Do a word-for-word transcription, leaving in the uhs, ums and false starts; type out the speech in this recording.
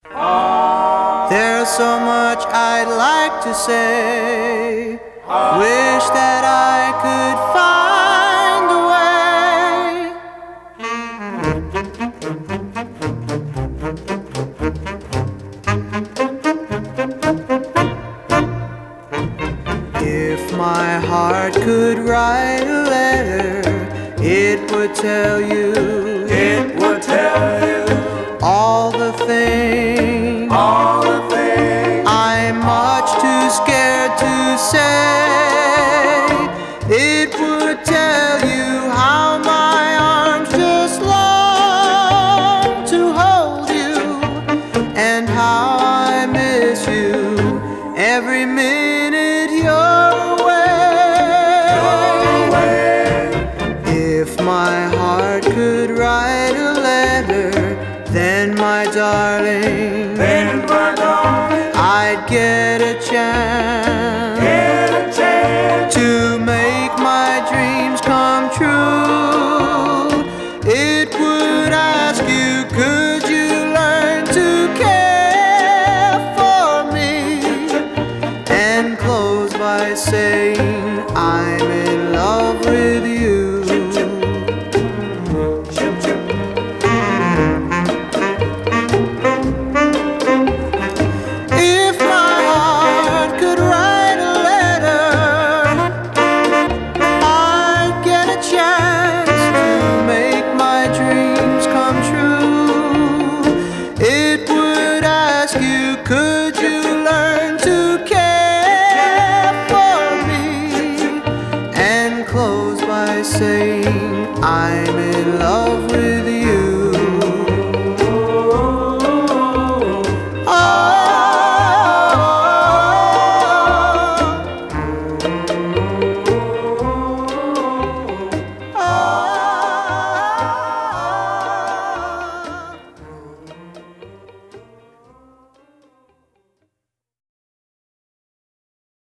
There's so much I'd like to say. Wish that I could find a way. If my heart could write a letter, it would tell you, it would tell you all the things, all the things I'm much too scared to say. It would tell you how my arms just long to hold you, and how I miss you every minute you're away. You're away. If my heart could write a letter, then my darling, then my darling, I'd get a chance, get a chance to make my dreams come true. It would ask you, could you learn to care for me, and close by saying I